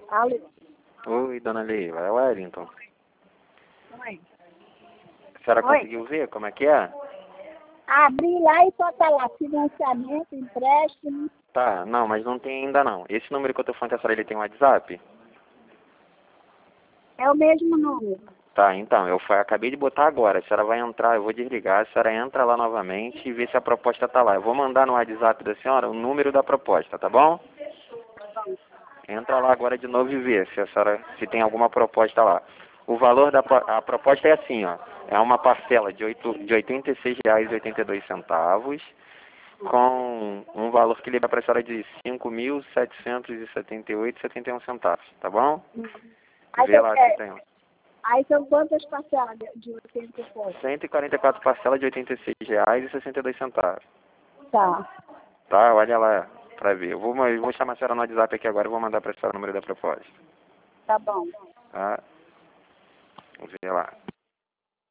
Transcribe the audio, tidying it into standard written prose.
Alô? Oi, dona Leiva, é o Wellington. Oi. A senhora Oi. conseguiu ver como é que é? Abri lá e só tá lá, financiamento, empréstimo. Tá, não, mas não tem ainda não. Esse número que eu tô falando, a senhora, ele tem um WhatsApp? É o mesmo número. Tá, então, acabei de botar agora. A senhora vai entrar, eu vou desligar, a senhora entra lá novamente e vê se a proposta tá lá. Eu vou mandar no WhatsApp da senhora o número da proposta, tá bom? Entra lá agora de novo e vê se tem alguma proposta lá. O valor a proposta é assim, ó. É uma parcela de R$ 86,82, com um valor que lhe dá para a senhora de R$ 5.778,71, tá bom? Vê lá se tem. Aí são quantas parcelas de 80 e pouco? 144 parcelas de R$ 86,62. Tá, Tá? Olha lá pra ver. Eu vou chamar a senhora no WhatsApp aqui agora e vou mandar pra senhora o número da proposta. tá bom. Tá? Vê lá.